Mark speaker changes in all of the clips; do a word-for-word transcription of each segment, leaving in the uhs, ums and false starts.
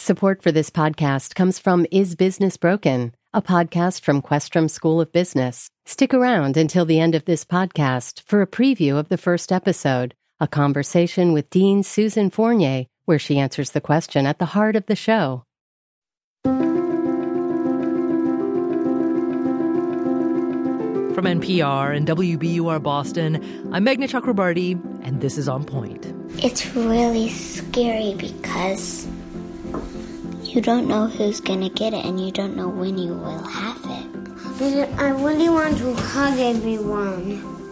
Speaker 1: Support for this podcast comes from Is Business Broken, a podcast from Questrom School of Business. Stick around until the end of this podcast for a preview of the first episode, a conversation with Dean Susan Fournier, where she answers the question at the heart of the show.
Speaker 2: From N P R and W B U R Boston, I'm Meghna Chakrabarty, and this is On Point.
Speaker 3: It's really scary because you don't know who's going to get it, and you don't know when you will have it. I really want to hug everyone.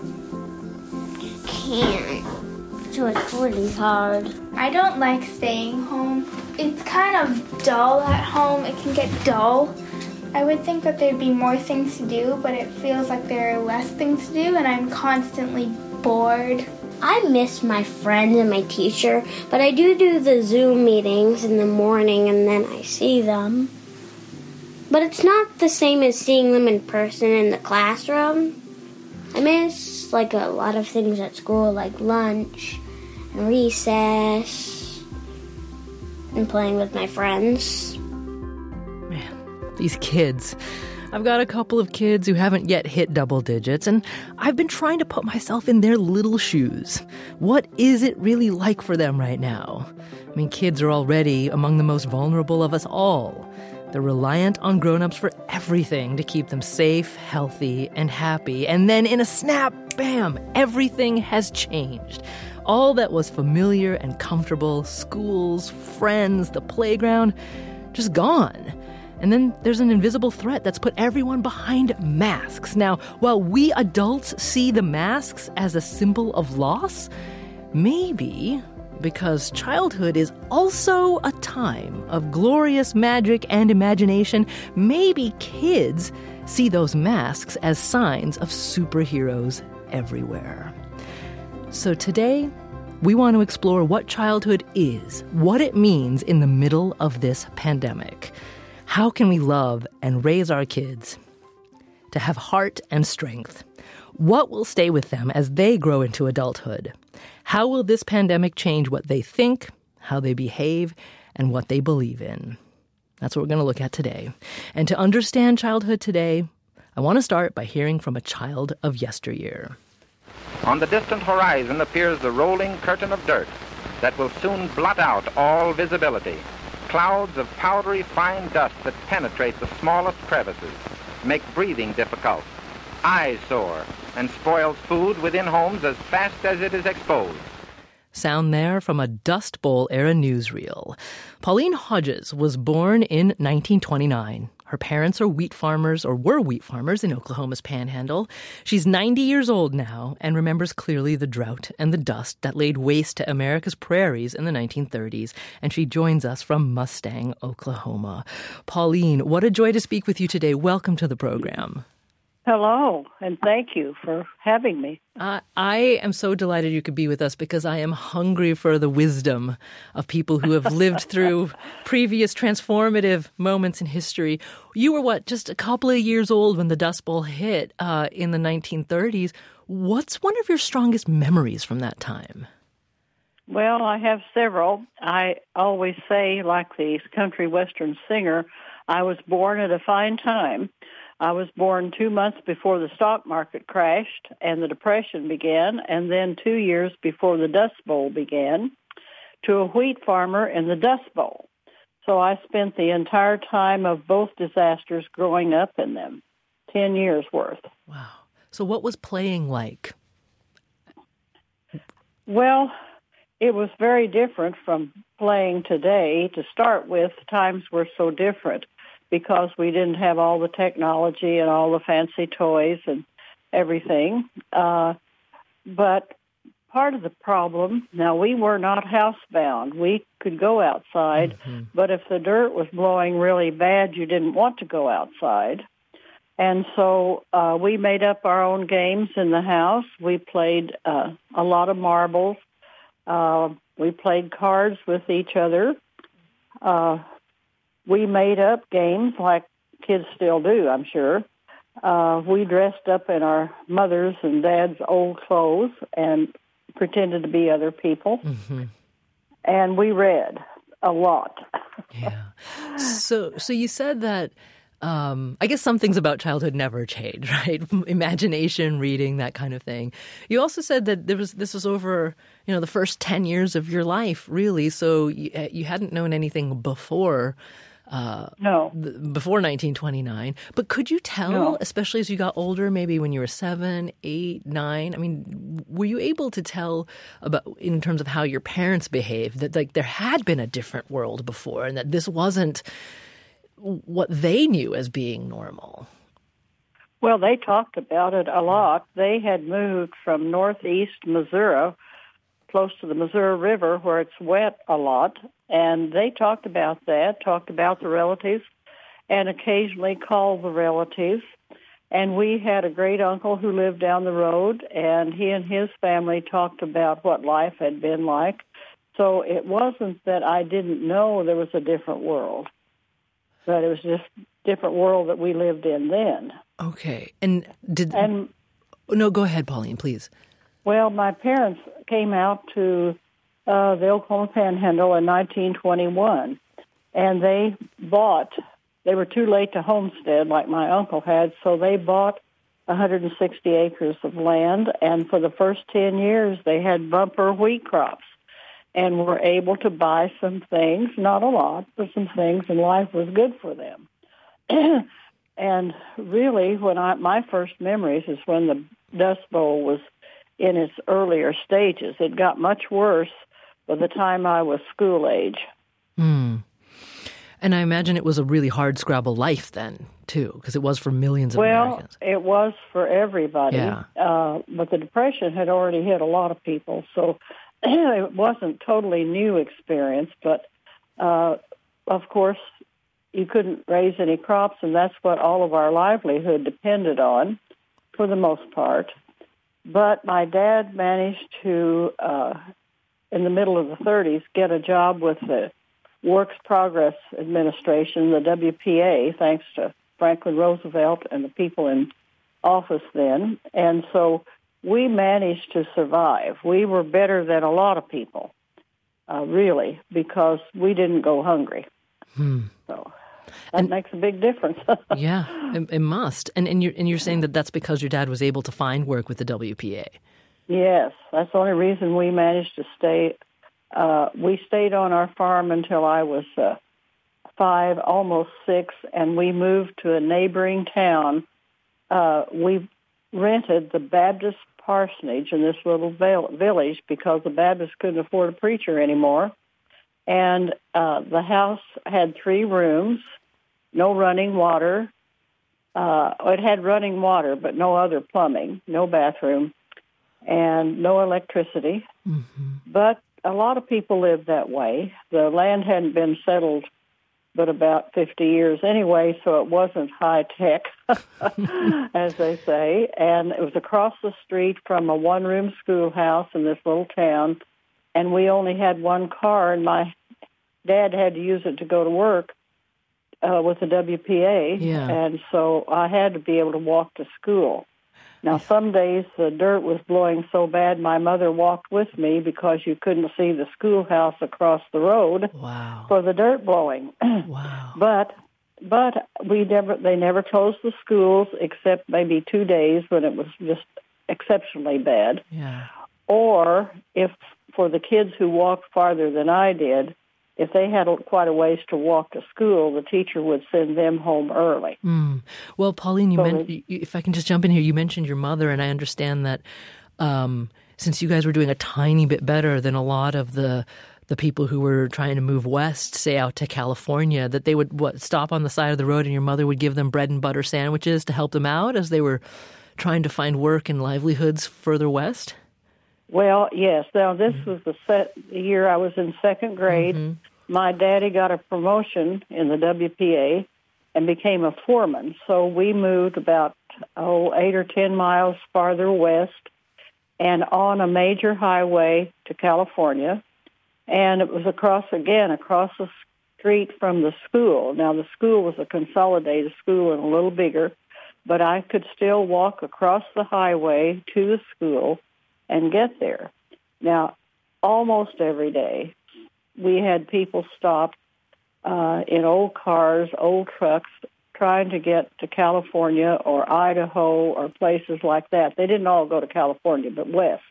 Speaker 3: You can't. So it's really hard.
Speaker 4: I don't like staying home. It's kind of dull at home. It can get dull. I would think that there'd be more things to do, but it feels like there are less things to do, and I'm constantly bored.
Speaker 3: I miss my friends and my teacher, but I do do the Zoom meetings in the morning, and then I see them. But it's not the same as seeing them in person in the classroom. I miss, like, a lot of things at school, like lunch and recess and playing with my friends.
Speaker 2: Man, these kids. I've got a couple of kids who haven't yet hit double digits, and I've been trying to put myself in their little shoes. What is it really like for them right now? I mean, kids are already among the most vulnerable of us all. They're reliant on grown-ups for everything to keep them safe, healthy, and happy. And then in a snap, bam, everything has changed. All that was familiar and comfortable, schools, friends, the playground, just gone. And then there's an invisible threat that's put everyone behind masks. Now, while we adults see the masks as a symbol of loss, maybe because childhood is also a time of glorious magic and imagination, maybe kids see those masks as signs of superheroes everywhere. So today, we want to explore what childhood is, what it means in the middle of this pandemic. How can we love and raise our kids to have heart and strength? What will stay with them as they grow into adulthood? How will this pandemic change what they think, how they behave, and what they believe in? That's what we're going to look at today. And to understand childhood today, I want to start by hearing from a child of yesteryear.
Speaker 5: On the distant horizon appears the rolling curtain of dirt that will soon blot out all visibility. Clouds of powdery fine dust that penetrate the smallest crevices, make breathing difficult, eyes sore, and spoils food within homes as fast as it is exposed.
Speaker 2: Sound there from a Dust Bowl-era newsreel. Pauline Hodges was born in nineteen twenty-nine. Her parents are wheat farmers, or were wheat farmers in Oklahoma's Panhandle. She's ninety years old now and remembers clearly the drought and the dust that laid waste to America's prairies in the nineteen thirties. And she joins us from Mustang, Oklahoma. Pauline, what a joy to speak with you today. Welcome to the program.
Speaker 6: Hello, and thank you for having me.
Speaker 2: Uh, I am so delighted you could be with us because I am hungry for the wisdom of people who have lived through previous transformative moments in history. You were, what, just a couple of years old when the Dust Bowl hit uh, in the nineteen thirties. What's one of your strongest memories from that time?
Speaker 6: Well, I have several. I always say, like the country western singer, I was born at a fine time. I was born two months before the stock market crashed and the Depression began, and then two years before the Dust Bowl began, to a wheat farmer in the Dust Bowl. So I spent the entire time of both disasters growing up in them, ten years worth.
Speaker 2: Wow. So what was playing like?
Speaker 6: Well, it was very different from playing today. To start with, times were so different, because we didn't have all the technology and all the fancy toys and everything. Uh, but part of the problem, now we were not housebound. We could go outside, mm-hmm. but if the dirt was blowing really bad, you didn't want to go outside. And so uh, we made up our own games in the house. We played uh, a lot of marbles. Uh, we played cards with each other. Uh, We made up games like kids still do, I'm sure. Uh, we dressed up in our mother's and dad's old clothes and pretended to be other people. Mm-hmm. And we read a lot.
Speaker 2: Yeah. So, so you said that. Um, I guess some things about childhood never change, right? Imagination, reading, that kind of thing. You also said that there was this was over, you know, the first ten years of your life, really. So you, you hadn't known anything before. Uh,
Speaker 6: no.
Speaker 2: th- before nineteen twenty-nine. But could you tell,
Speaker 6: no.
Speaker 2: especially as you got older, maybe when you were seven, eight, nine, I mean, were you able to tell about, in terms of how your parents behaved, that like there had been a different world before and that this wasn't what they knew as being normal?
Speaker 6: Well, they talked about it a lot. They had moved from northeast Missouri, close to the Missouri River, where it's wet a lot, and they talked about that, talked about the relatives, and occasionally called the relatives. And we had a great uncle who lived down the road, and he and his family talked about what life had been like. So it wasn't that I didn't know there was a different world, but it was just a different world that we lived in then.
Speaker 2: Okay. And did...
Speaker 6: And,
Speaker 2: no, go ahead, Pauline, please.
Speaker 6: Well, my parents came out to uh, the Oklahoma Panhandle in nineteen twenty-one, and they bought, they were too late to homestead like my uncle had, so they bought one hundred sixty acres of land, and for the first ten years they had bumper wheat crops and were able to buy some things, not a lot, but some things, and life was good for them. And really, when I my first memories is when the Dust Bowl was in its earlier stages. It got much worse by the time I was school age.
Speaker 2: Mm. And I imagine it was a really hard scrabble life then, too, because it was for millions of
Speaker 6: well,
Speaker 2: Americans.
Speaker 6: Well, it was for everybody.
Speaker 2: Yeah.
Speaker 6: Uh, but the Depression had already hit a lot of people, so it wasn't totally new experience. But, uh, of course, you couldn't raise any crops, and that's what all of our livelihood depended on, for the most part. But my dad managed to, uh, in the middle of the thirties, get a job with the Works Progress Administration, the W P A, thanks to Franklin Roosevelt and the people in office then. And so we managed to survive. We were better than a lot of people, uh, really, because we didn't go hungry.
Speaker 2: Hmm.
Speaker 6: So that
Speaker 2: and,
Speaker 6: makes a big difference.
Speaker 2: Yeah, it, it must. And and you're and you're saying that that's because your dad was able to find work with the W P A.
Speaker 6: Yes, that's the only reason we managed to stay. Uh, we stayed on our farm until I was uh, five, almost six, and we moved to a neighboring town. Uh, we rented the Baptist parsonage in this little village because the Baptists couldn't afford a preacher anymore. And uh, the house had three rooms, no running water. Uh, it had running water, but no other plumbing, no bathroom, and no electricity.
Speaker 2: Mm-hmm. But
Speaker 6: a lot of people lived that way. The land hadn't been settled but about fifty years anyway, so it wasn't high tech, as they say. And it was across the street from a one-room schoolhouse in this little town, and we only had one car, and my dad had to use it to go to work uh, with the W P A,
Speaker 2: yeah.
Speaker 6: and so I had to be able to walk to school. Now, some days the dirt was blowing so bad my mother walked with me because you couldn't see the schoolhouse across the road
Speaker 2: wow.
Speaker 6: for the dirt blowing.
Speaker 2: Wow.
Speaker 6: But but we never they never closed the schools except maybe two days when it was just exceptionally bad.
Speaker 2: Yeah.
Speaker 6: Or if for the kids who walked farther than I did, if they had quite a ways to walk to school, the teacher would send them home early.
Speaker 2: Mm. Well, Pauline, you
Speaker 6: so
Speaker 2: men-
Speaker 6: they,
Speaker 2: if I can just jump in here, you mentioned your mother, and I understand that um, since you guys were doing a tiny bit better than a lot of the the people who were trying to move west, say out to California, that they would what, stop on the side of the road and your mother would give them bread and butter sandwiches to help them out as they were trying to find work and livelihoods further west?
Speaker 6: Well, yes. Now, this mm-hmm. was the, set, the year I was in second grade. Mm-hmm. My daddy got a promotion in the W P A and became a foreman. So we moved about, oh, eight or ten miles farther west and on a major highway to California. And it was across, again, across the street from the school. Now, the school was a consolidated school and a little bigger, but I could still walk across the highway to the school and get there. Now, almost every day, we had people stop uh, in old cars, old trucks, trying to get to California or Idaho or places like that. They didn't all go to California, but west.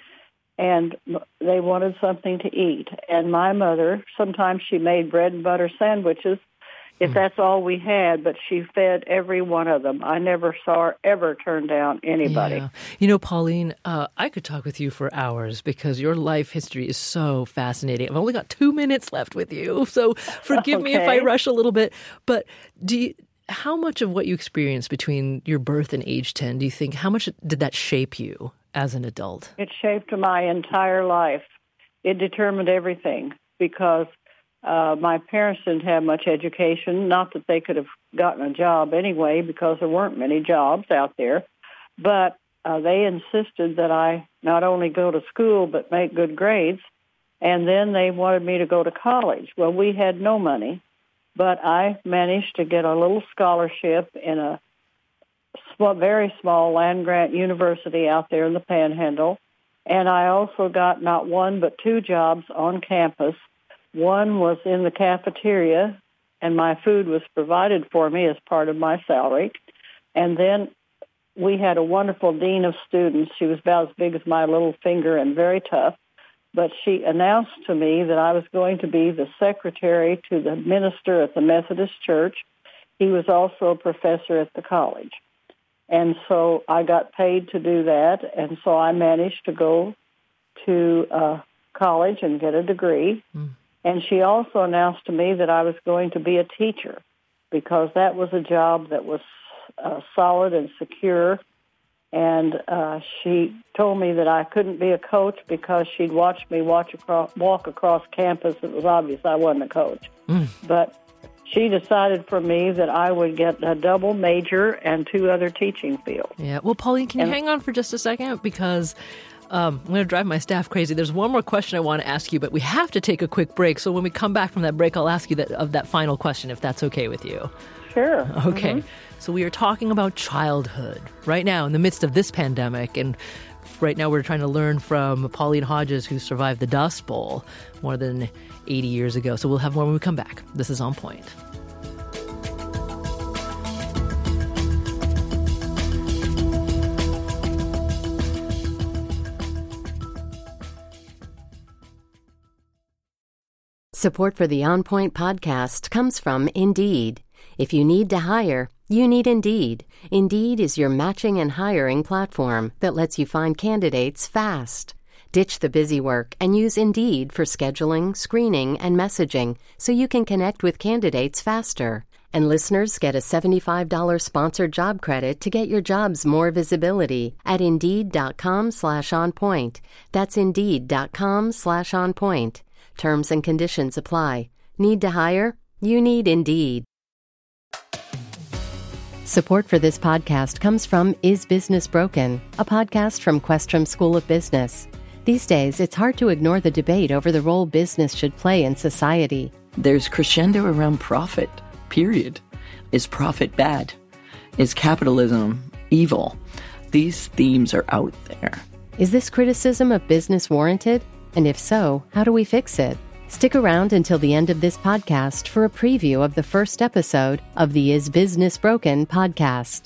Speaker 6: And they wanted something to eat. And my mother, sometimes she made bread and butter sandwiches if mm. that's all we had, but she fed every one of them. I never saw her ever turn down anybody.
Speaker 2: Yeah. You know, Pauline, uh, I could talk with you for hours because your life history is so fascinating. I've only got two minutes left with you, so forgive okay. me if I rush a little bit. But do you, how much of what you experienced between your birth and age ten, do you think, how much did that shape you as an adult?
Speaker 6: It shaped my entire life. It determined everything because uh, my parents didn't have much education. Not that they could have gotten a job anyway because there weren't many jobs out there. But uh, they insisted that I not only go to school but make good grades. And then they wanted me to go to college. Well, we had no money, but I managed to get a little scholarship in a small, very small land-grant university out there in the Panhandle. And I also got not one but two jobs on campus. One was in the cafeteria, and my food was provided for me as part of my salary. And then we had a wonderful dean of students. She was about as big as my little finger and very tough. But she announced to me that I was going to be the secretary to the minister at the Methodist Church. He was also a professor at the college. And so I got paid to do that, and so I managed to go to uh, college and get a degree. Mm. And she also announced to me that I was going to be a teacher because that was a job that was uh, solid and secure. And uh, she told me that I couldn't be a coach because she'd watched me watch across, walk across campus. It was obvious I wasn't a coach. Mm. But she decided for me that I would get a double major and two other teaching fields.
Speaker 2: Yeah. Well, Pauline, can you and, hang on for just a second? Because um, I'm going to drive my staff crazy. There's one more question I want to ask you, but we have to take a quick break. So when we come back from that break, I'll ask you that, of that final question, if that's okay with you.
Speaker 6: Sure.
Speaker 2: Okay.
Speaker 6: Mm-hmm.
Speaker 2: So we are talking about childhood right now in the midst of this pandemic. And right now we're trying to learn from Pauline Hodges, who survived the Dust Bowl more than eighty years ago. So we'll have more when we come back. This is On Point.
Speaker 1: Support for the On Point podcast comes from Indeed. If you need to hire, you need Indeed. Indeed is your matching and hiring platform that lets you find candidates fast. Ditch the busy work and use Indeed for scheduling, screening, and messaging so you can connect with candidates faster. And listeners get a seventy-five dollars sponsored job credit to get your jobs more visibility at Indeed.com slash onpoint. That's Indeed.com slash onpoint. Terms and conditions apply. Need to hire? You need Indeed. Support for this podcast comes from Is Business Broken, a podcast from Questrom School of Business. These days, it's hard to ignore the debate over the role business should play in society.
Speaker 7: There's crescendo around profit, period. Is profit bad? Is capitalism evil? These themes are out there.
Speaker 1: Is this criticism of business warranted? And if so, how do we fix it? Stick around until the end of this podcast for a preview of the first episode of the Is Business Broken podcast.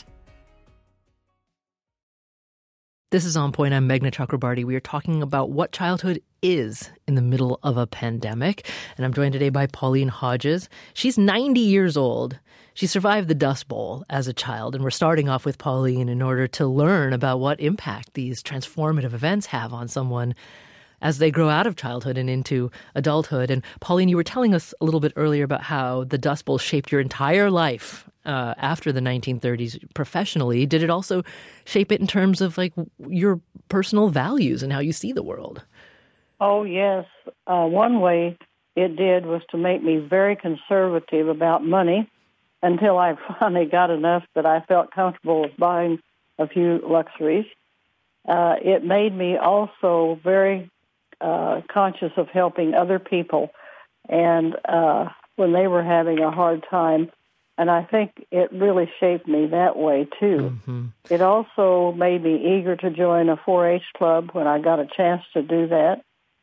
Speaker 2: This is On Point. I'm Meghna Chakrabarty. We are talking about what childhood is in the middle of a pandemic. And I'm joined today by Pauline Hodges. She's ninety years old. She survived the Dust Bowl as a child. And we're starting off with Pauline in order to learn about what impact these transformative events have on someone as they grow out of childhood and into adulthood. And Pauline, you were telling us a little bit earlier about how the Dust Bowl shaped your entire life uh, after the nineteen thirties professionally. Did it also shape it in terms of like your personal values and how you see the world?
Speaker 6: Oh, yes. Uh, one way it did was to make me very conservative about money until I finally got enough that I felt comfortable with buying a few luxuries. Uh, it made me also very Uh, conscious of helping other people and uh, when they were having a hard time. And I think it really shaped me that way, too. Mm-hmm. It also made me eager to join a four H club when I got a chance to do that.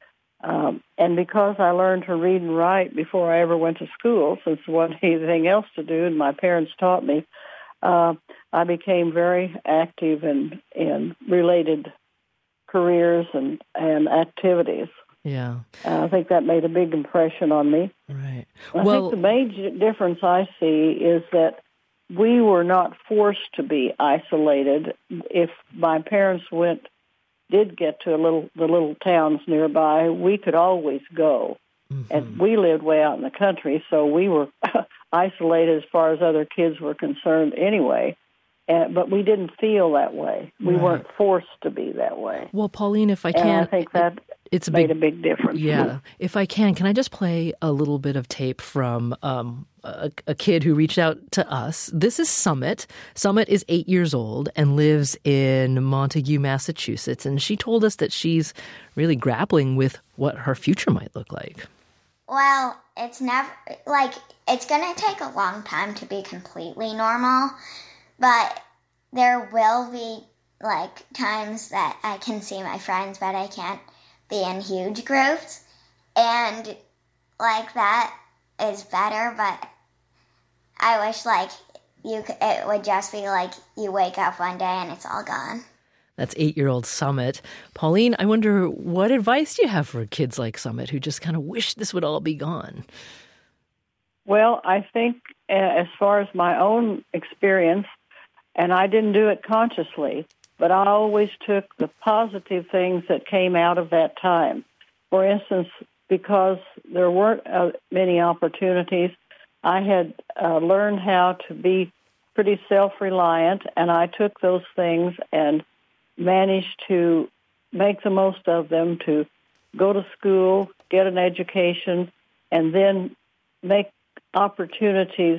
Speaker 6: Um, and because I learned to read and write before I ever went to school, since there wasn't anything else to do, and my parents taught me, uh, I became very active in, in related careers and, and activities.
Speaker 2: Yeah.
Speaker 6: Uh, I think that made a big impression on me.
Speaker 2: Right.
Speaker 6: I
Speaker 2: well,
Speaker 6: think the major difference I see is that we were not forced to be isolated. If my parents went, did get to a little the little towns nearby, we could always go. Mm-hmm. And we lived way out in the country, so we were isolated as far as other kids were concerned anyway. Uh, but we didn't feel that way. We
Speaker 2: right.
Speaker 6: weren't forced to be that way.
Speaker 2: Well, Pauline, if I
Speaker 6: and
Speaker 2: can,
Speaker 6: I think that
Speaker 2: it's a
Speaker 6: made
Speaker 2: big,
Speaker 6: a big difference.
Speaker 2: Yeah. If I can, can I just play a little bit of tape from um, a, a kid who reached out to us? This is Summit. Summit is eight years old and lives in Montague, Massachusetts. And she told us that she's really grappling with what her future might look like.
Speaker 8: Well, it's never, like, it's going to take a long time to be completely normal. But there will be, like, times that I can see my friends, but I can't be in huge groups. And, like, that is better, but I wish, like, you could, it would just be like you wake up one day and it's all gone.
Speaker 2: That's eight-year-old Summit. Pauline, I wonder, what advice do you have for kids like Summit who just kind of wish this would all be gone?
Speaker 6: Well, I think uh, as far as my own experience, and I didn't do it consciously, but I always took the positive things that came out of that time. For instance, because there weren't uh, many opportunities, I had uh, learned how to be pretty self-reliant, and I took those things and managed to make the most of them, to go to school, get an education, and then make opportunities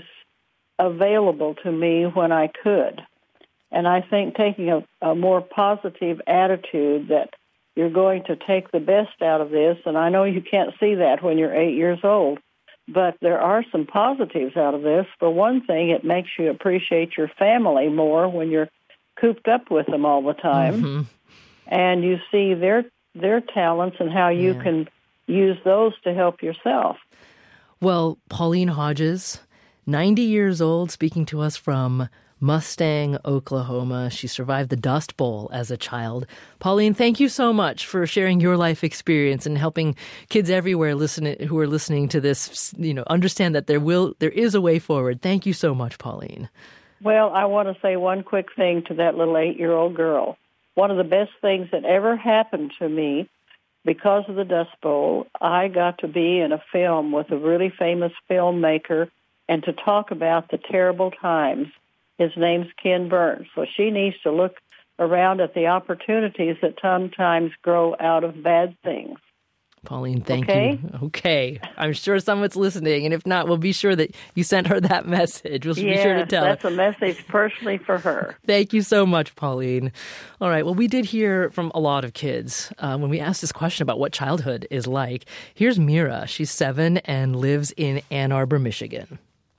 Speaker 6: available to me when I could. And I think taking a, a more positive attitude that you're going to take the best out of this, and I know you can't see that when you're eight years old, but there are some positives out of this. For one thing, it makes you appreciate your family more when you're cooped up with them all the time. Mm-hmm. And you see their their talents and how you yeah. can use those to help yourself.
Speaker 2: Well, Pauline Hodges, ninety years old, speaking to us from Mustang, Oklahoma. She survived the Dust Bowl as a child. Pauline, thank you so much for sharing your life experience and helping kids everywhere listen, who are listening to this, you know, understand that there will there is a way forward. Thank you so much, Pauline.
Speaker 6: Well, I want to say one quick thing to that little eight-year-old girl. One of the best things that ever happened to me, because of the Dust Bowl, I got to be in a film with a really famous filmmaker and to talk about the terrible times. His name's Ken Burns. So she needs to look around at the opportunities that sometimes grow out of bad things.
Speaker 2: Pauline, thank
Speaker 6: okay?
Speaker 2: you. Okay. I'm sure someone's listening, and if not, we'll be sure that you sent her that message. We'll
Speaker 6: yes,
Speaker 2: be sure to tell
Speaker 6: that's
Speaker 2: her.
Speaker 6: a message personally for her.
Speaker 2: Thank you so much, Pauline. All right. Well, we did hear from a lot of kids uh, when we asked this question about what childhood is like. Here's Mira. She's seven and lives in Ann Arbor, Michigan.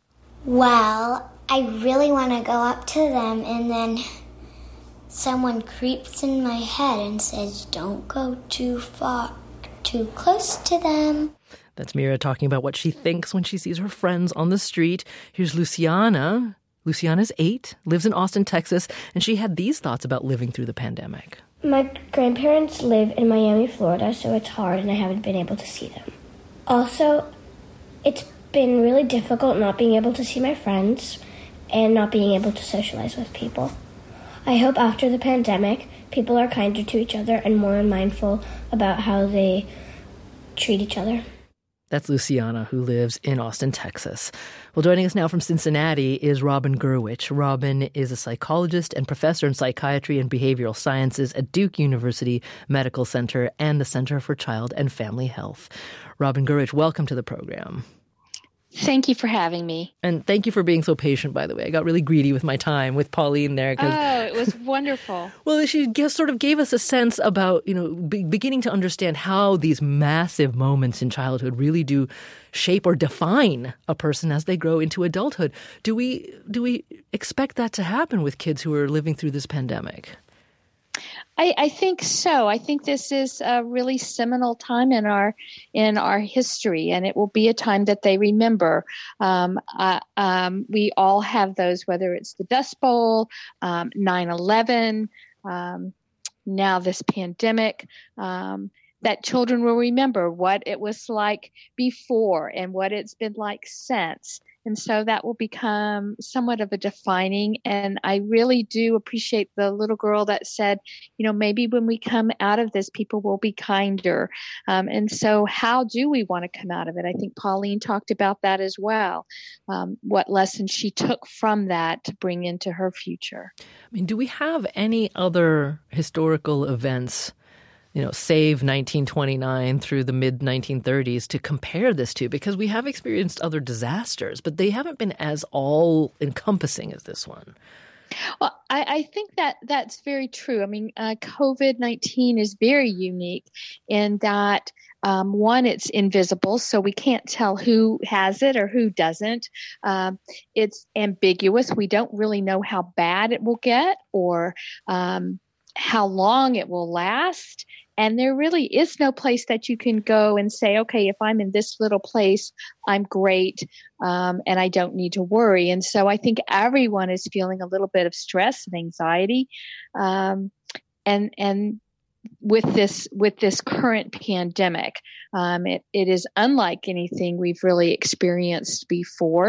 Speaker 9: Well, I really want to go up to them, and then someone creeps in my head and says, don't go too far, too close to them.
Speaker 2: That's Mira talking about what she thinks when she sees her friends on the street. Here's Luciana. Luciana's eight, lives in Austin, Texas, and she had these thoughts about living through the pandemic.
Speaker 10: My grandparents live in Miami, Florida, so it's hard and I haven't been able to see them. Also, it's been really difficult not being able to see my friends and not being able to socialize with people. I hope after the pandemic, people are kinder to each other and more mindful about how they treat each other.
Speaker 2: That's Luciana, who lives in Austin, Texas. Well, joining us now from Cincinnati is Robin Gurwitch. Robin is a psychologist and professor in psychiatry and behavioral sciences at Duke University Medical Center and the Center for Child and Family Health. Robin Gurwitch, welcome to the program.
Speaker 11: Thank you for having me.
Speaker 2: And thank you for being so patient, by the way. I got really greedy with my time with Pauline there.
Speaker 11: Oh, it was wonderful.
Speaker 2: Well, she just sort of gave us a sense about, you know, be- beginning to understand how these massive moments in childhood really do shape or define a person as they grow into adulthood. Do we do we expect that to happen with kids who are living through this pandemic?
Speaker 11: I, I think so. I think this is a really seminal time in our in our history, and it will be a time that they remember. Um, uh, um, we all have those, whether it's the Dust Bowl, um, nine eleven, um, now this pandemic, um, that children will remember what it was like before and what it's been like since. And so that will become somewhat of a defining. And I really do appreciate the little girl that said, you know, maybe when we come out of this, people will be kinder. Um, and so how do we want to come out of it? I think Pauline talked about that as well. Um, what lessons she took from that to bring into her future.
Speaker 2: I mean, do we have any other historical events, you know, save nineteen twenty-nine through the mid nineteen thirties to compare this to? Because we have experienced other disasters, but they haven't been as all-encompassing as this one.
Speaker 11: Well, I, I think that that's very true. I mean, uh, COVID nineteen is very unique in that, um, one, it's invisible, so we can't tell who has it or who doesn't. Um, it's ambiguous. We don't really know how bad it will get or um, how long it will last. And there really is no place that you can go and say, okay, if I'm in this little place, I'm great, um, and I don't need to worry. And so I think everyone is feeling a little bit of stress and anxiety, um, and and with this with this current pandemic, um, it, it is unlike anything we've really experienced before.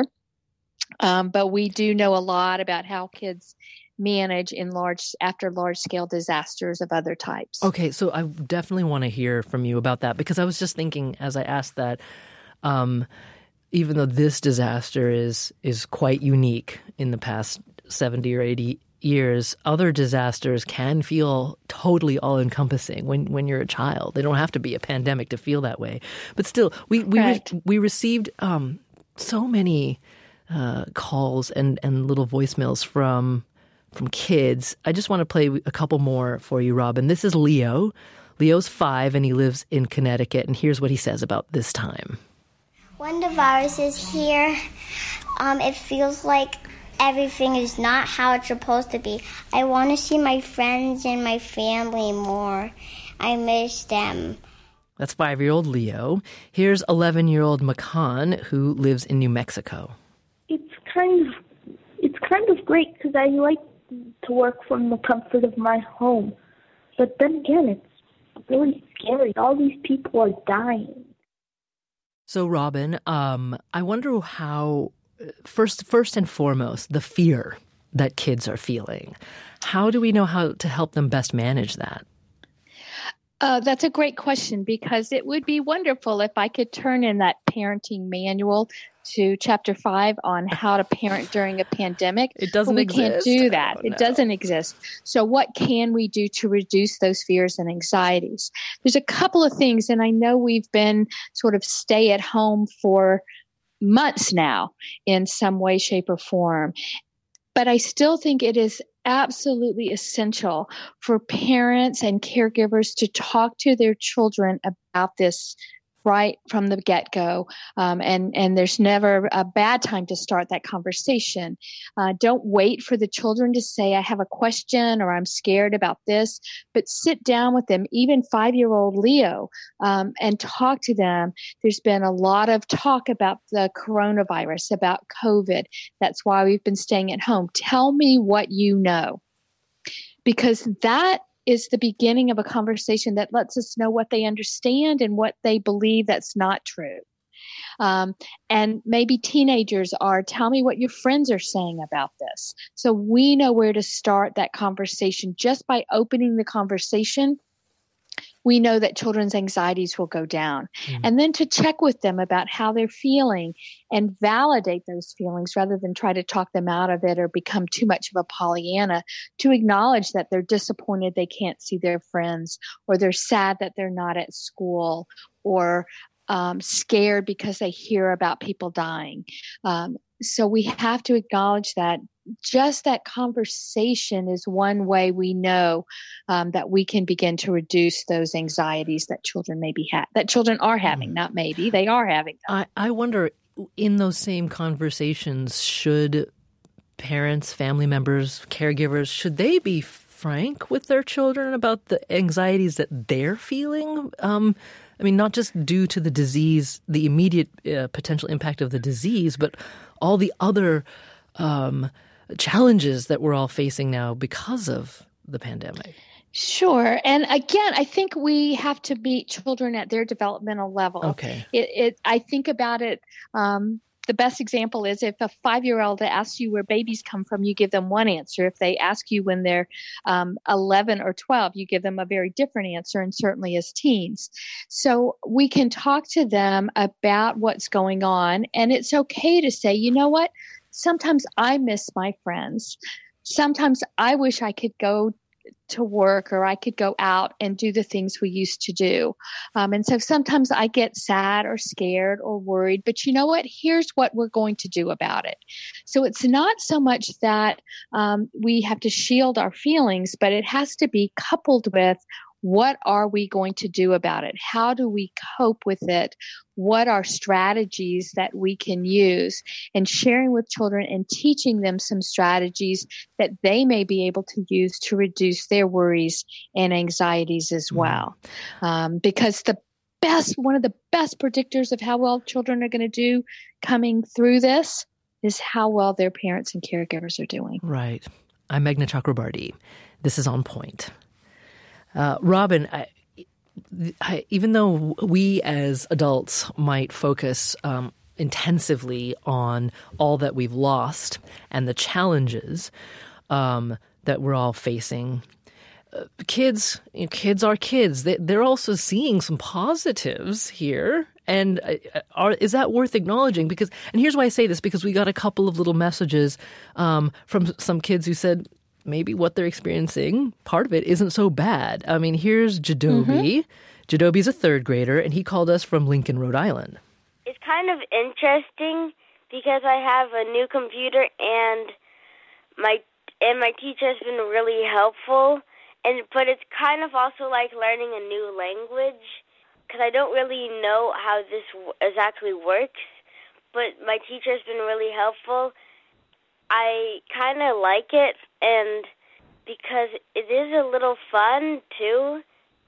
Speaker 11: Um, but we do know a lot about how kids manage in large after large scale disasters of other types.
Speaker 2: Okay, so I definitely want to hear from you about that, because I was just thinking as I asked that, um, even though this disaster is is quite unique in the past seventy or eighty years, other disasters can feel totally all-encompassing when, when you're a child. They don't have to be a pandemic to feel that way. But still, we we re- we received um, so many uh, calls and, and little voicemails from from kids. I just want to play a couple more for you, Robin. This is Leo. Leo's five and he lives in Connecticut. And here's what he says about this time.
Speaker 9: When the virus is here, um, it feels like everything is not how it's supposed to be. I want to see my friends and my family more. I miss them.
Speaker 2: That's five-year-old Leo. Here's eleven-year-old Makan, who lives in New Mexico.
Speaker 12: It's kind of, it's kind of great because I like to work from the comfort of my home. But then again, it's really scary. All these people are dying.
Speaker 2: So, Robin, um, I wonder how, first, first and foremost, the fear that kids are feeling. How do we know how to help them best manage that?
Speaker 11: Uh, that's a great question, because it would be wonderful if I could turn in that parenting manual to chapter five on how to parent during a pandemic.
Speaker 2: It doesn't
Speaker 11: but we
Speaker 2: exist.
Speaker 11: can't do that.
Speaker 2: Oh,
Speaker 11: it
Speaker 2: no.
Speaker 11: doesn't exist. So what can we do to reduce those fears and anxieties? There's a couple of things, and I know we've been sort of stay at home for months now in some way, shape, or form. But I still think it is absolutely essential for parents and caregivers to talk to their children about this right from the get-go. Um, and, and there's never a bad time to start that conversation. Uh, don't wait for the children to say, I have a question or I'm scared about this, but sit down with them, even five-year-old Leo, um, and talk to them. There's been a lot of talk about the coronavirus, about COVID. That's why we've been staying at home. Tell me what you know, because that is the beginning of a conversation that lets us know what they understand and what they believe that's not true. Um, and maybe teenagers are, tell me what your friends are saying about this. So we know where to start that conversation. Just by opening the conversation, we know that children's anxieties will go down. Mm-hmm. And then to check with them about how they're feeling and validate those feelings rather than try to talk them out of it or become too much of a Pollyanna, to acknowledge that they're disappointed they can't see their friends, or they're sad that they're not at school, or um, scared because they hear about people dying. Um, so we have to acknowledge that just that conversation is one way we know um, that we can begin to reduce those anxieties that children maybe have, that children are having, not maybe, they are having them.
Speaker 2: I, I wonder, in those same conversations, should parents, family members, caregivers, should they be frank with their children about the anxieties that they're feeling? Um, I mean, not just due to the disease, the immediate uh, potential impact of the disease, but all the other um, challenges that we're all facing now because of the pandemic.
Speaker 11: Sure. And again, I think we have to meet children at their developmental level.
Speaker 2: Okay.
Speaker 11: It, it I think about it, um, the best example is if a five-year-old asks you where babies come from, you give them one answer. If they ask you when they're um, eleven or twelve, you give them a very different answer, and certainly as teens. So we can talk to them about what's going on, and it's okay to say, you know what, sometimes I miss my friends. Sometimes I wish I could go to work or I could go out and do the things we used to do. Um, and so sometimes I get sad or scared or worried, but you know what? Here's what we're going to do about it. So it's not so much that um, we have to shield our feelings, but it has to be coupled with what are we going to do about it? How do we cope with it? What are strategies that we can use? And sharing with children and teaching them some strategies that they may be able to use to reduce their worries and anxieties as well. Um, because the best, one of the best predictors of how well children are going to do coming through this is how well their parents and caregivers are doing.
Speaker 2: Right. I'm Meghna Chakrabarty. This is On Point. Uh, Robin, I, I, even though we as adults might focus um, intensively on all that we've lost and the challenges um, that we're all facing, uh, kids, you know, kids are kids. They, they're also seeing some positives here. And uh, are, is that worth acknowledging? Because, and here's why I say this, because we got a couple of little messages um, from some kids who said, maybe what they're experiencing, part of it isn't so bad. I mean, here's Jadobi. Mm-hmm. Jadobi's a third grader, and he called us from Lincoln, Rhode Island.
Speaker 13: It's kind of interesting because I have a new computer, and my and my teacher has been really helpful. And but it's kind of also like learning a new language because I don't really know how this exactly works. But my teacher has been really helpful. I kind of like it, and because it is a little fun, too,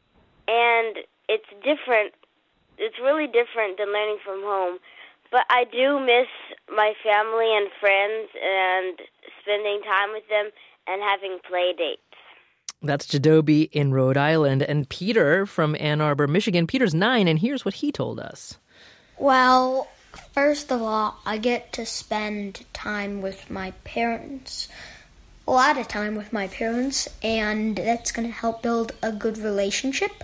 Speaker 13: and it's different. It's really different than learning from home. But I do miss my family and friends and spending time with them and having play dates.
Speaker 2: That's Jadobi in Rhode Island. And Peter from Ann Arbor, Michigan. Peter's nine, and here's what he told us.
Speaker 14: Well, first of all, I get to spend time with my parents, a lot of time with my parents, and that's going to help build a good relationship.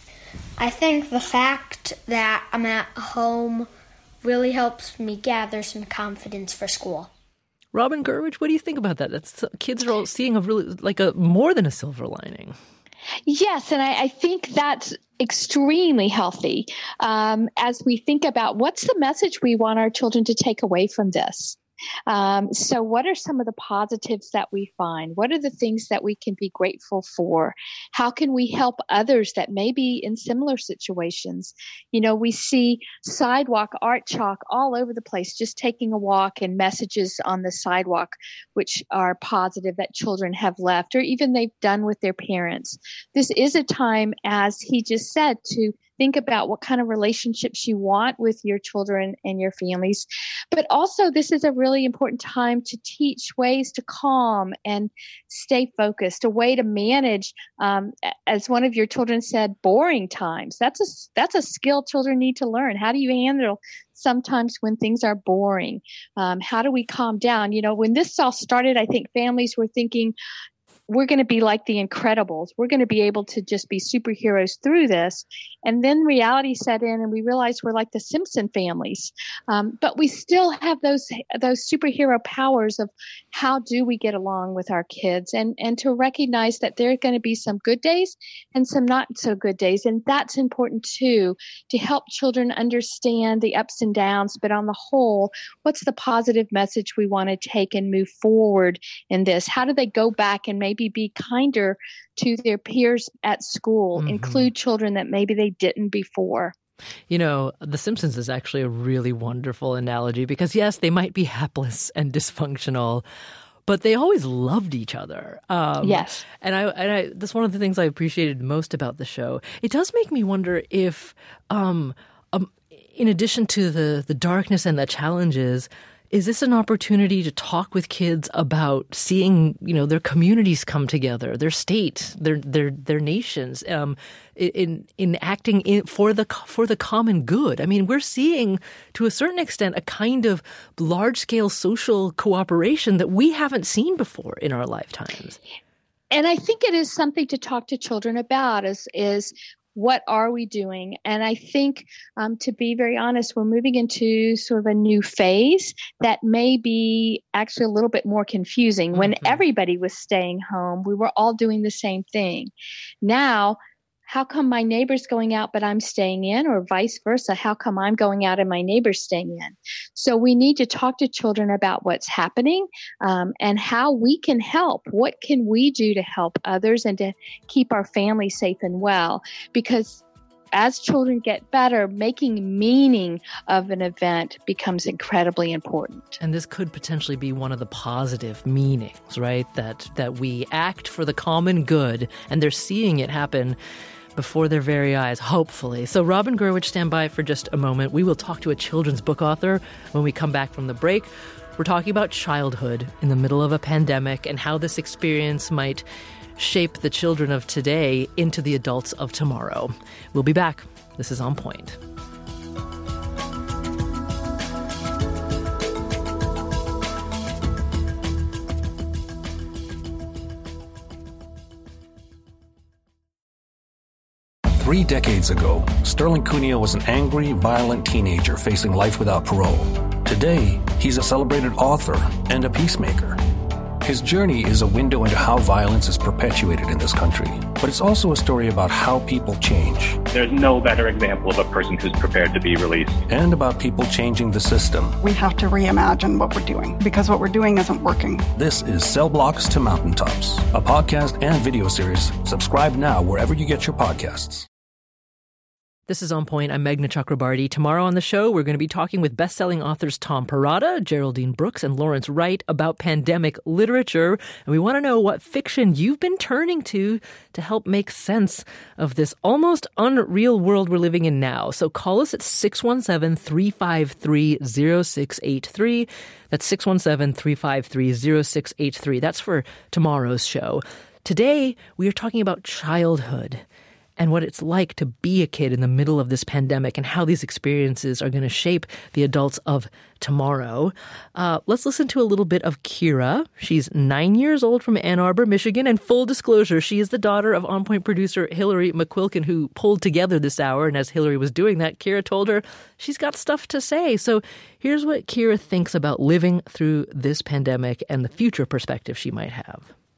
Speaker 14: I think the fact that I'm at home really helps me gather some confidence for school.
Speaker 2: Robin Gurwitch, what do you think about that? That's, kids are all seeing a really like a more than a silver lining.
Speaker 11: Yes, and I, I think that's extremely healthy um, as we think about what's the message we want our children to take away from this. Um, so what are some of the positives that we find? What are the things that we can be grateful for? How can we help others that may be in similar situations? You know, we see sidewalk art chalk all over the place, just taking a walk and messages on the sidewalk, which are positive that children have left or even they've done with their parents. This is a time, as he just said, to think about what kind of relationships you want with your children and your families. But also, this is a really important time to teach ways to calm and stay focused, a way to manage, um, as one of your children said, boring times. That's a, that's a skill children need to learn. How do you handle sometimes when things are boring? Um, how do we calm down? You know, when this all started, I think families were thinking, we're going to be like the Incredibles. We're going to be able to just be superheroes through this. And then reality set in and we realized we're like the Simpson families. Um, but we still have those those superhero powers of how do we get along with our kids and, and to recognize that there are going to be some good days and some not so good days. And that's important too, to help children understand the ups and downs. But on the whole, what's the positive message we want to take and move forward in this? How do they go back and maybe Maybe be kinder to their peers at school, mm-hmm. include children that maybe they didn't before.
Speaker 2: You know, The Simpsons is actually a really wonderful analogy because, yes, they might be hapless and dysfunctional, but they always loved each other. Um,
Speaker 11: yes.
Speaker 2: And I, and I, that's one of the things I appreciated most about the show. It does make me wonder if, um, um, in addition to the, the darkness and the challenges, is this an opportunity to talk with kids about seeing, you know, their communities come together, their state, their their their nations, um, in in acting in, for the for the common good? I mean, we're seeing to a certain extent a kind of large scale social cooperation that we haven't seen before in our lifetimes.
Speaker 11: And I think it is something to talk to children about. Is is what are we doing? And I think, um, to be very honest, we're moving into sort of a new phase that may be actually a little bit more confusing. Mm-hmm. When everybody was staying home, we were all doing the same thing. Now, how come my neighbor's going out, but I'm staying in, or vice versa? How come I'm going out and my neighbor's staying in? So we need to talk to children about what's happening, um, and how we can help. What can we do to help others and to keep our family safe and well? Because as children get better, making meaning of an event becomes incredibly important.
Speaker 2: And this could potentially be one of the positive meanings, right? That that we act for the common good, and they're seeing it happen before their very eyes, hopefully. So Robin Gurwitch, stand by for just a moment. We will talk to a children's book author when we come back from the break. We're talking about childhood in the middle of a pandemic and how this experience might shape the children of today into the adults of tomorrow. We'll be back. This is On Point.
Speaker 15: Three decades ago, Sterling Cuneo was an angry, violent teenager facing life without parole. Today, he's a celebrated author and a peacemaker. His journey is a window into how violence is perpetuated in this country, but it's also a story about how people change.
Speaker 16: There's no better example of a person who's prepared to be released.
Speaker 15: And about people changing the system.
Speaker 17: We have to reimagine what we're doing, because what we're doing isn't working.
Speaker 15: This is Cell Blocks to Mountaintops, a podcast and video series. Subscribe now wherever you get your podcasts.
Speaker 2: This is On Point. I'm Meghna Chakrabarti. Tomorrow on the show, we're going to be talking with best-selling authors Tom Perrotta, Geraldine Brooks, and Lawrence Wright about pandemic literature. And we want to know what fiction you've been turning to to help make sense of this almost unreal world we're living in now. So call us at six one seven, three five three, zero six eight three. That's six one seven, three five three, zero six eight three. That's for tomorrow's show. Today, we are talking about childhood and what it's like to be a kid in the middle of this pandemic and how these experiences are going to shape the adults of tomorrow. Uh, let's listen to a little bit of Kira. She's nine years old from Ann Arbor, Michigan. And full disclosure, she is the daughter of On Point producer Hillary McQuilkin, who pulled together this hour. And as Hillary was doing that, Kira told her she's got stuff to say. So here's what Kira thinks about living through this pandemic and the future perspective she might have.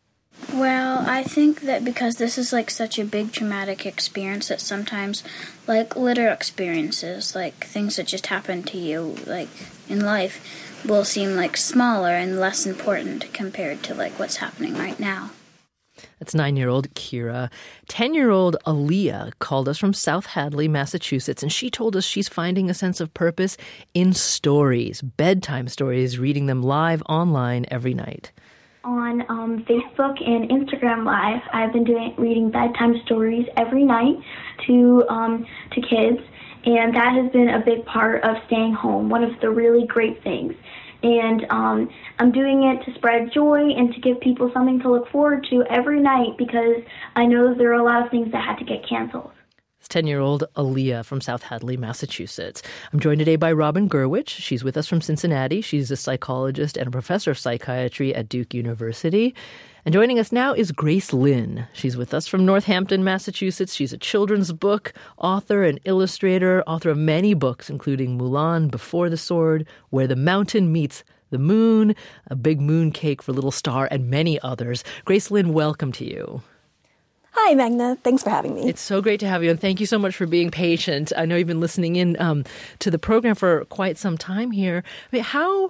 Speaker 18: Well, I think that because this is like such a big traumatic experience that sometimes like literal experiences, like things that just happen to you like in life, will seem like smaller and less important compared to like what's happening right now.
Speaker 2: That's nine-year-old Kira. Ten-year-old Aaliyah called us from South Hadley, Massachusetts, and she told us she's finding a sense of purpose in stories, bedtime stories, reading them live online every night.
Speaker 19: On um, Facebook and Instagram Live, I've been doing reading bedtime stories every night to um, to kids, and that has been a big part of staying home, one of the really great things. And um, I'm doing it to spread joy and to give people something to look forward to every night, because I know that there are a lot of things that had to get canceled.
Speaker 2: ten-year-old Aaliyah from South Hadley, Massachusetts. I'm joined today by Robin Gurwitch. She's with us from Cincinnati. She's a psychologist and a professor of psychiatry at Duke University. And joining us now is Grace Lin. She's with us from Northampton, Massachusetts. She's a children's book author and illustrator, author of many books, including Mulan, Before the Sword, Where the Mountain Meets the Moon, A Big Moon Cake for Little Star, and many others. Grace Lin, welcome to you.
Speaker 20: Hi, Meghna. Thanks for having me.
Speaker 2: It's so great to have you, and thank you so much for being patient. I know you've been listening in um, to the program for quite some time here. I mean, how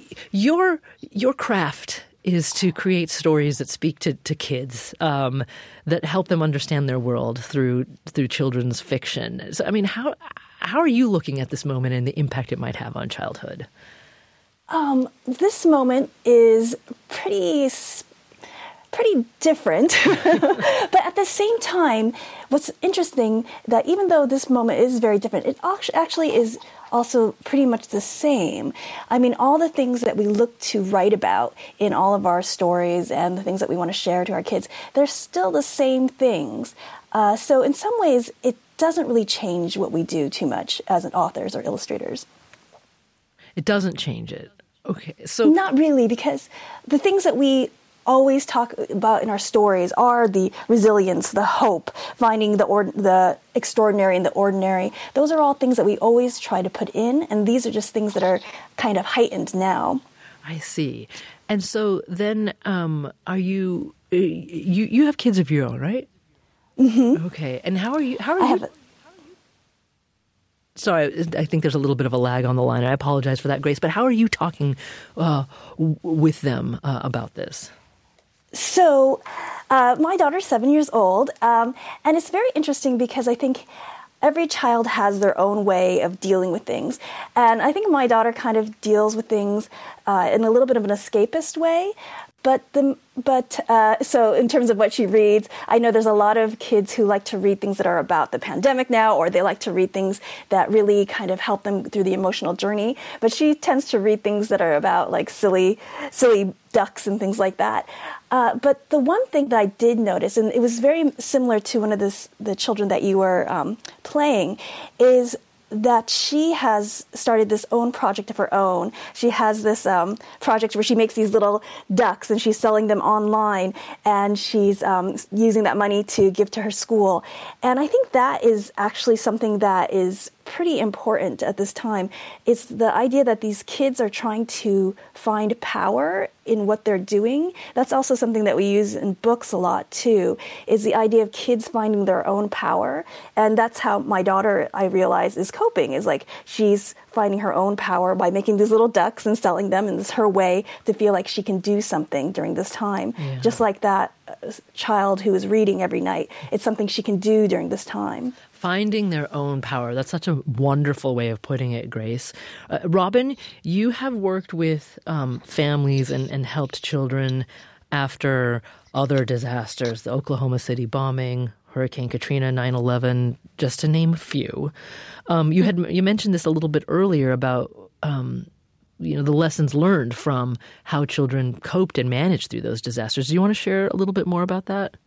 Speaker 2: your your craft is to create stories that speak to, to kids, um, that help them understand their world through through children's fiction. So, I mean, how how are you looking at this moment and the impact it might have on childhood?
Speaker 20: Um, this moment is pretty pretty different, but at the same time, what's interesting that even though this moment is very different, it actually is also pretty much the same. I mean, all the things that we look to write about in all of our stories and the things that we want to share to our kids, they're still the same things. Uh, so in some ways, it doesn't really change what we do too much as an authors or illustrators.
Speaker 2: It doesn't change it. Okay, so
Speaker 20: not really, because the things that we always talk about in our stories are the resilience, the hope, finding the or- the extraordinary in the ordinary. Those are all things that we always try to put in, and these are just things that are kind of heightened now.
Speaker 2: I see. And so then, um, are you you you have kids of your own, right?
Speaker 20: Mm-hmm.
Speaker 2: Okay. And how are you? How are
Speaker 20: I
Speaker 2: you?
Speaker 20: Have a-
Speaker 2: Sorry, I think there's a little bit of a lag on the line. I apologize for that, Grace. But how are you talking uh, w- with them uh, about this?
Speaker 20: So, uh, my daughter's seven years old, um, and it's very interesting because I think every child has their own way of dealing with things. And I think my daughter kind of deals with things uh, in a little bit of an escapist way. But the but uh, so in terms of what she reads, I know there's a lot of kids who like to read things that are about the pandemic now, or they like to read things that really kind of help them through the emotional journey. But she tends to read things that are about like silly, silly ducks and things like that. Uh, but the one thing that I did notice, and it was very similar to one of this, the children that you were um, playing, is that she has started this own project of her own. She has this um, project where she makes these little ducks and she's selling them online, and she's um, using that money to give to her school. And I think that is actually something that is pretty important at this time. It's the idea that these kids are trying to find power in what they're doing. That's also something that we use in books a lot too, is the idea of kids finding their own power. And that's how my daughter, I realize, is coping, is like she's finding her own power by making these little ducks and selling them, and it's her way to feel like she can do something during this time. Yeah. Just like that child who is reading every night, it's something she can do during this time.
Speaker 2: Finding their own power. That's such a wonderful way of putting it, Grace. Uh, Robin, you have worked with um, families and, and helped children after other disasters, the Oklahoma City bombing, Hurricane Katrina, nine eleven, just to name a few. Um, you had you mentioned this a little bit earlier about um, you know the lessons learned from how children coped and managed through those disasters. Do you want to share a little bit more about that?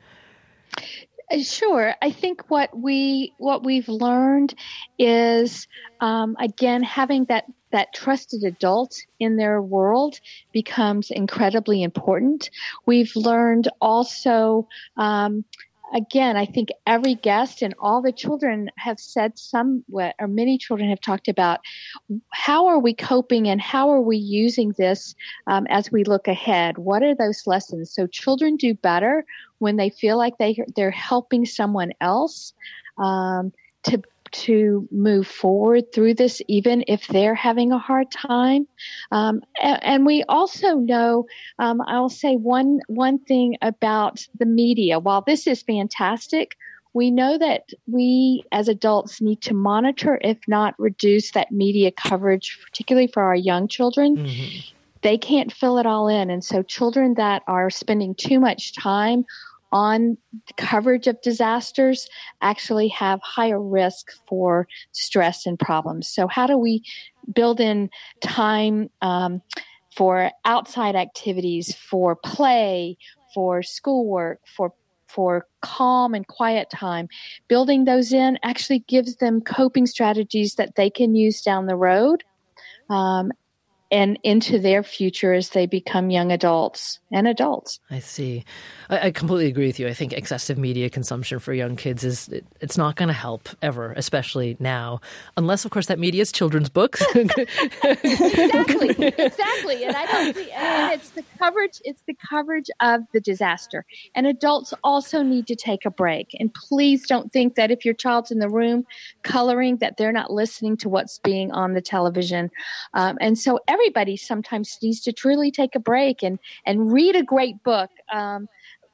Speaker 11: Sure. I think what we what we've learned is um, again having that that trusted adult in their world becomes incredibly important. We've learned also. Um, Again, I think every guest and all the children have said some, or many children have talked about how are we coping and how are we using this um, as we look ahead? What are those lessons? So children do better when they feel like they, they're helping someone else um, to to move forward through this, even if they're having a hard time. Um, and, and we also know, um, I'll say one one thing about the media. While this is fantastic, we know that we as adults need to monitor, if not reduce, that media coverage, particularly for our young children. Mm-hmm. They can't fill it all in. And so children that are spending too much time on coverage of disasters actually have higher risk for stress and problems. So how do we build in time um, for outside activities, for play, for schoolwork, for for calm and quiet time? Building those in actually gives them coping strategies that they can use down the road um, and into their future as they become young adults and adults.
Speaker 2: I see. I, I completely agree with you. I think excessive media consumption for young kids is, it, it's not going to help ever, especially now, unless, of course, that media is children's books.
Speaker 11: Exactly, exactly. And I don't see, and it's the coverage, it's the coverage of the disaster. And adults also need to take a break. And please don't think that if your child's in the room coloring, that they're not listening to what's being on the television. Um, and so everybody sometimes needs to truly take a break and, and read a great book. Um,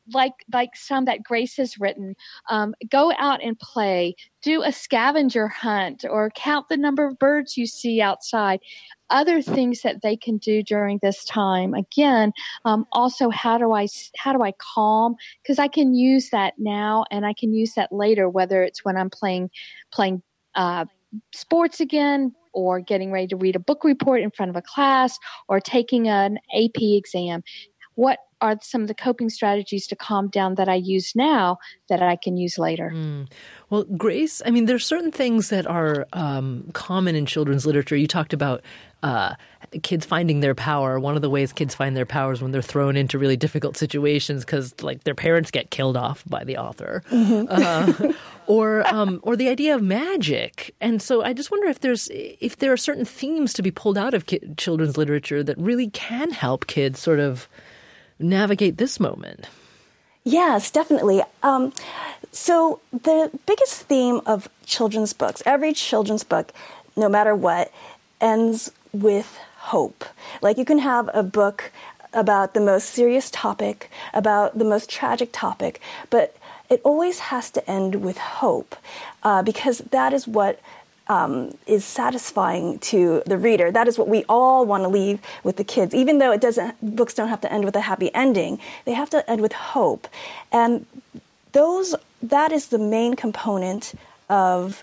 Speaker 11: like like some that Grace has written, um, go out and play, do a scavenger hunt, or count the number of birds you see outside. Other things that they can do during this time. Again, um, also how do I how do I calm? Because I can use that now, and I can use that later, whether it's when I'm playing playing uh, sports again, or getting ready to read a book report in front of a class, or taking an A P exam. What are some of the coping strategies to calm down that I use now that I can use later?
Speaker 2: Mm. Well, Grace, I mean, there's certain things that are um, common in children's literature. You talked about uh, kids finding their power. One of the ways kids find their power is when they're thrown into really difficult situations because, like, their parents get killed off by the author. Mm-hmm. uh, or um, or the idea of magic. And so I just wonder if there's if there are certain themes to be pulled out of ki- children's literature that really can help kids sort of navigate this moment.
Speaker 20: Yes, definitely. Um, so the biggest theme of children's books, every children's book, no matter what, ends with hope. Like, you can have a book about the most serious topic, about the most tragic topic, but it always has to end with hope, uh, because that is what Um, is satisfying to the reader. That is what we all want to leave with the kids. Even though it doesn't, books don't have to end with a happy ending, they have to end with hope. And those, that is the main component of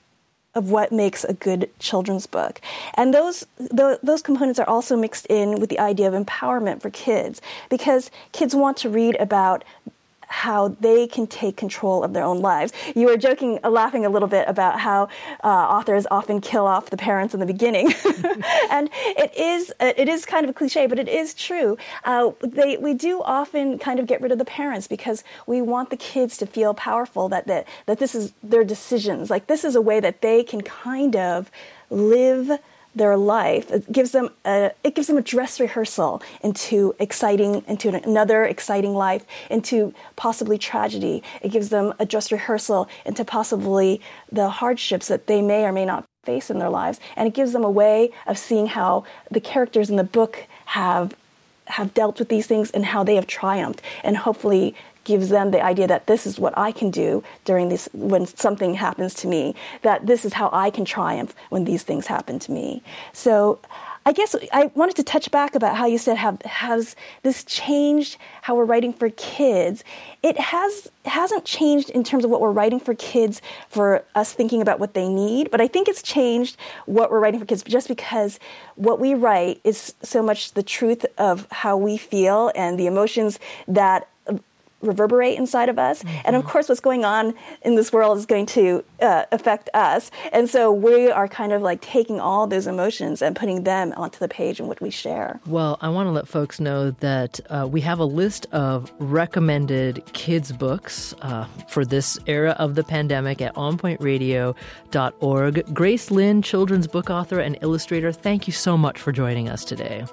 Speaker 20: of what makes a good children's book. And those the, those components are also mixed in with the idea of empowerment for kids, because kids want to read about how they can take control of their own lives. You were joking, uh, laughing a little bit about how uh, authors often kill off the parents in the beginning, and it is it is kind of a cliche, but it is true. Uh, they we do often kind of get rid of the parents because we want the kids to feel powerful, that that that this is their decisions. Like, this is a way that they can kind of live their life. It gives them a it gives them a dress rehearsal into exciting into another exciting life, into possibly tragedy. It gives them a dress rehearsal into possibly the hardships that they may or may not face in their lives, and it gives them a way of seeing how the characters in the book have have dealt with these things and how they have triumphed, and hopefully gives them the idea that this is what I can do during this, when something happens to me, that this is how I can triumph when these things happen to me. So I guess I wanted to touch back about how you said, have, has this changed how we're writing for kids? It has, hasn't changed in terms of what we're writing for kids for us thinking about what they need, but I think it's changed what we're writing for kids just because what we write is so much the truth of how we feel and the emotions that reverberate inside of us. Mm-hmm. And of course, what's going on in this world is going to uh, affect us. And so we are kind of like taking all those emotions and putting them onto the page in what we share.
Speaker 2: Well, I want to let folks know that uh, we have a list of recommended kids' books uh, for this era of the pandemic at on point radio dot org. Grace Lin, children's book author and illustrator, thank you so much for joining us today.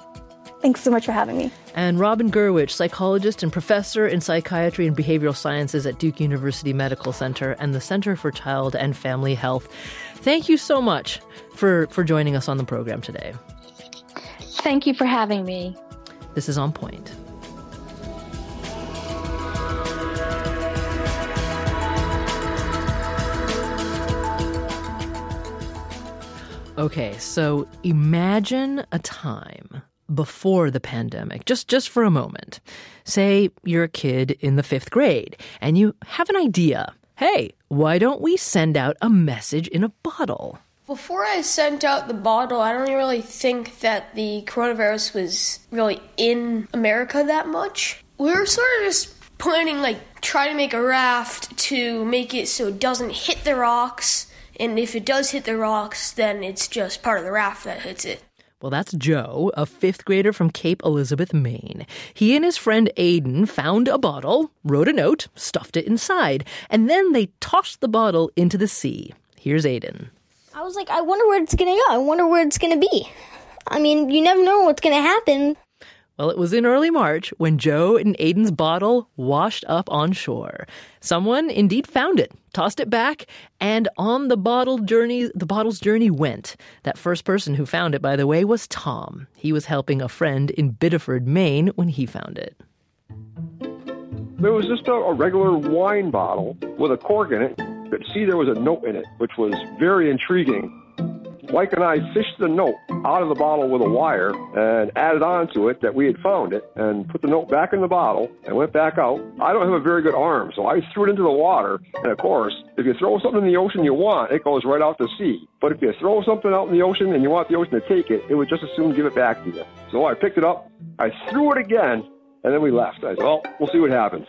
Speaker 20: Thanks so much for having me.
Speaker 2: And Robin Gurwitch, psychologist and professor in psychiatry and behavioral sciences at Duke University Medical Center and the Center for Child and Family Health. Thank you so much for, for joining us on the program today.
Speaker 11: Thank you for having me.
Speaker 2: This is On Point. Okay, so imagine a time before the pandemic, just, just for a moment. Say you're a kid in the fifth grade and you have an idea. Hey, why don't we send out a message in a bottle?
Speaker 21: Before I sent out the bottle, I don't really think that the coronavirus was really in America that much. We were sort of just planning, like, try to make a raft to make it so it doesn't hit the rocks. And if it does hit the rocks, then it's just part of the raft that hits it.
Speaker 2: Well, that's Joe, a fifth grader from Cape Elizabeth, Maine. He and his friend Aiden found a bottle, wrote a note, stuffed it inside, and then they tossed the bottle into the sea. Here's Aiden.
Speaker 22: I was like, I wonder where it's going to go. I wonder where it's going to be. I mean, you never know what's going to happen.
Speaker 2: Well, it was in early March when Joe and Aiden's bottle washed up on shore. Someone indeed found it, tossed it back, and on the bottle journey, the bottle's journey went. That first person who found it, by the way, was Tom. He was helping a friend in Biddeford, Maine, when he found it.
Speaker 3: There was just a, a regular wine bottle with a cork in it. You could see there was a note in it, which was very intriguing. Mike and I fished the note out of the bottle with a wire and added on to it that we had found it and put the note back in the bottle and went back out. I don't have a very good arm, so I threw it into the water. And of course, if you throw something in the ocean you want, it goes right out to sea. But if you throw something out in the ocean and you want the ocean to take it, it would just as soon give it back to you. So I picked it up, I threw it again, and then we left. I said, well, we'll see what happens.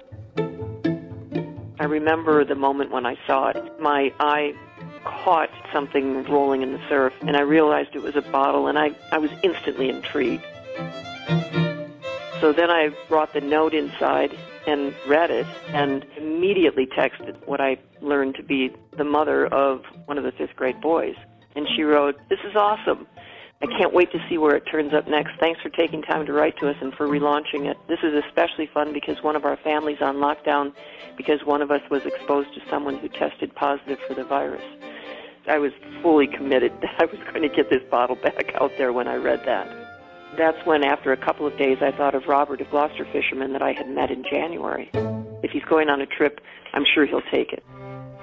Speaker 7: I remember the moment when I saw it. My eye caught something rolling in the surf, and I realized it was a bottle, and I, I was instantly intrigued. So then I brought the note inside and read it, and immediately texted what I learned to be the mother of one of the fifth grade boys. And she wrote, "This is awesome. I can't wait to see where it turns up next. Thanks for taking time to write to us and for relaunching it. This is especially fun because one of our families on lockdown because one of us was exposed to someone who tested positive for the virus." I was fully committed that I was going to get this bottle back out there when I read that. That's when, after a couple of days, I thought of Robert, a Gloucester fisherman that I had met in January. If he's going on a trip, I'm sure he'll take it.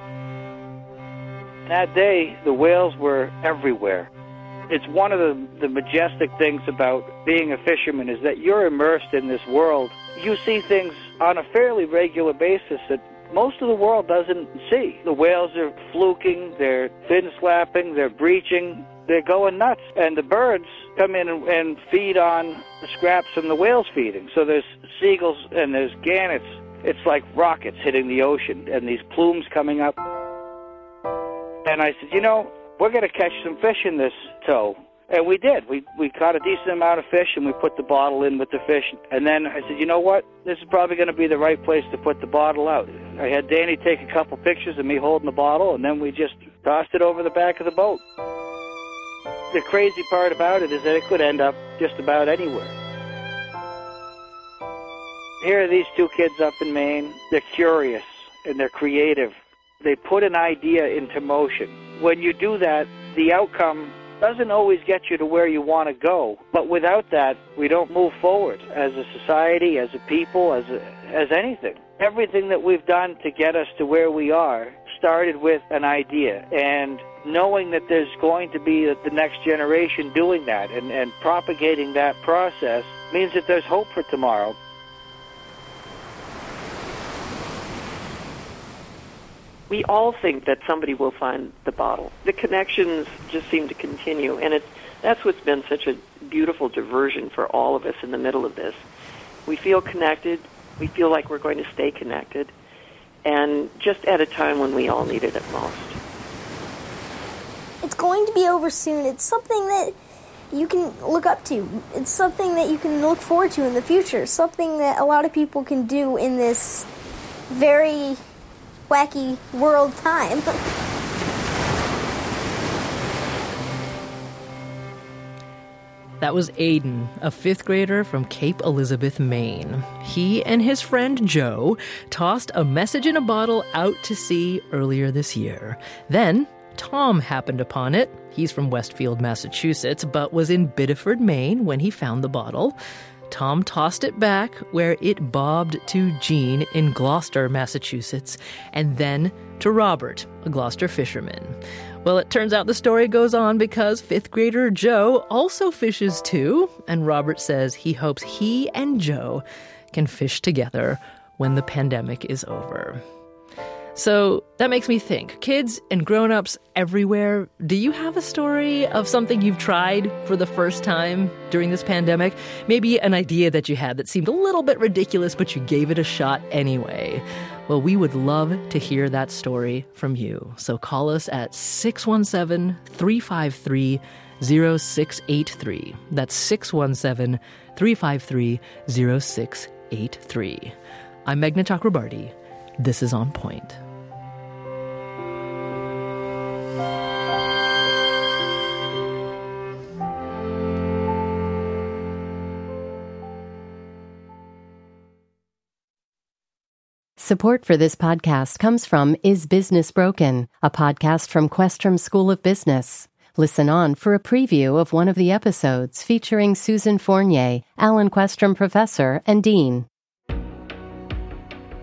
Speaker 4: That day, the whales were everywhere. It's one of the, the majestic things about being a fisherman is that you're immersed in this world. You see things on a fairly regular basis that most of the world doesn't see. The whales are fluking, they're fin slapping, they're breaching, they're going nuts. And the birds come in and, and feed on the scraps from the whales feeding. So there's seagulls and there's gannets. It's like rockets hitting the ocean and these plumes coming up. And I said, you know, we're going to catch some fish in this tow. And we did. We we caught a decent amount of fish, and we put the bottle in with the fish. And then I said, you know what? This is probably going to be the right place to put the bottle out. I had Danny take a couple pictures of me holding the bottle, and then we just tossed it over the back of the boat. The crazy part about it is that it could end up just about anywhere. Here are these two kids up in Maine. They're curious, and they're creative. They put an idea into motion. When you do that, the outcome doesn't always get you to where you want to go. But without that, we don't move forward as a society, as a people, as a, as anything. Everything that we've done to get us to where we are started with an idea. And knowing that there's going to be the next generation doing that and, and propagating that process means that there's hope for tomorrow.
Speaker 7: We all think that somebody will find the bottle. The connections just seem to continue, and it's, that's what's been such a beautiful diversion for all of us in the middle of this. We feel connected. We feel like we're going to stay connected, and just at a time when we all need it at most.
Speaker 22: It's going to be over soon. It's something that you can look up to. It's something that you can look forward to in the future. Something that a lot of people can do in this very wacky world time.
Speaker 2: That was Aiden, a fifth grader from Cape Elizabeth, Maine. He and his friend Joe tossed a message in a bottle out to sea earlier this year. Then Tom happened upon it. He's from Westfield, Massachusetts, but was in Biddeford, Maine when he found the bottle. Tom tossed it back where it bobbed to Jean in Gloucester, Massachusetts, and then to Robert, a Gloucester fisherman. Well, it turns out the story goes on because fifth grader Joe also fishes too, and Robert says he hopes he and Joe can fish together when the pandemic is over. So that makes me think, kids and grown-ups everywhere, do you have a story of something you've tried for the first time during this pandemic? Maybe an idea that you had that seemed a little bit ridiculous, but you gave it a shot anyway. Well, we would love to hear that story from you. So call us at six one seven, three five three, zero six eight three. That's six one seven, three five three, zero six eight three. I'm Meghna Chakrabarti. This is On Point.
Speaker 1: Support for this podcast comes from Is Business Broken, a podcast from Questrom School of Business. Listen on for a preview of one of the episodes featuring Susan Fournier, Alan Questrom Professor and Dean.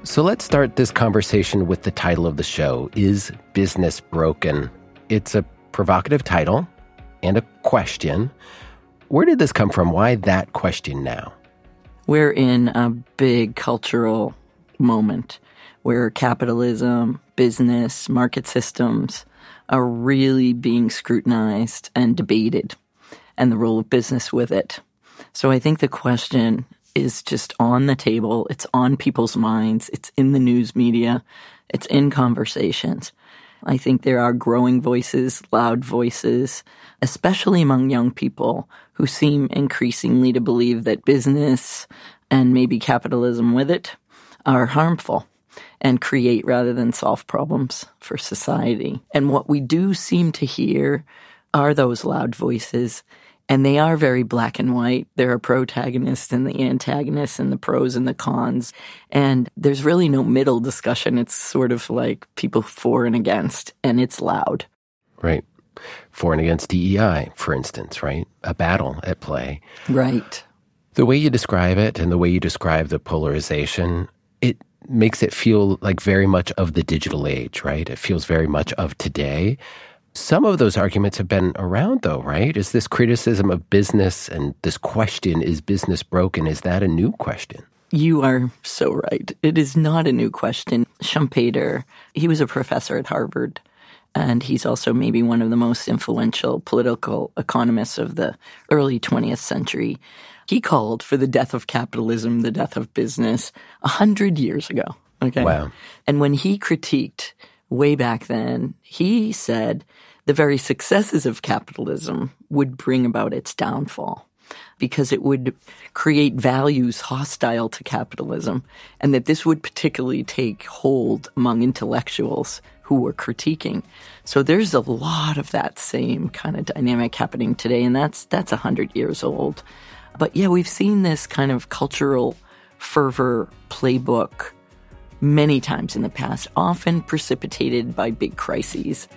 Speaker 5: So let's start this conversation with the title of the show, Is Business Broken? It's a provocative title and a question. Where did this come from? Why that question now?
Speaker 2: We're in a big cultural moment where capitalism, business, market systems are really being scrutinized and debated, and the role of business with it. So I think the question is just on the table. It's on people's minds. It's in the news media. It's in conversations. I think there are growing voices, loud voices, especially among young people who seem increasingly to believe that business and maybe capitalism with it are harmful and create rather than solve problems for society. And what we do seem to hear are those loud voices. And they are very black and white. There are protagonists and the antagonists and the pros and the cons. And there's really no middle discussion. It's sort of like people for and against, and it's loud.
Speaker 5: Right. For and against D E I, for instance, right? A battle at play.
Speaker 2: Right.
Speaker 5: The way you describe it and the way you describe the polarization, it makes it feel like very much of the digital age, right? It feels very much of today. Some of those arguments have been around, though, right? Is this criticism of business and this question, is business broken, is that a new question?
Speaker 2: You are so right. It is not a new question. Schumpeter, he was a professor at Harvard, and he's also maybe one of the most influential political economists of the early twentieth century. He called for the death of capitalism, the death of business, a hundred years ago. Okay.
Speaker 5: Wow.
Speaker 2: And when he critiqued way back then, he said the very successes of capitalism would bring about its downfall because it would create values hostile to capitalism, and that this would particularly take hold among intellectuals who were critiquing. So there's a lot of that same kind of dynamic happening today, and that's that's one hundred years old. But yeah, we've seen this kind of cultural fervor playbook many times in the past, often precipitated by big crises.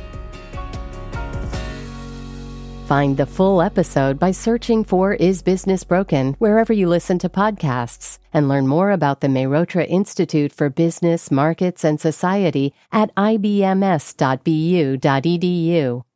Speaker 1: Find the full episode by searching for Is Business Broken wherever you listen to podcasts, and learn more about the Mehrotra Institute for Business, Markets, and Society at I B M S dot B U dot E D U.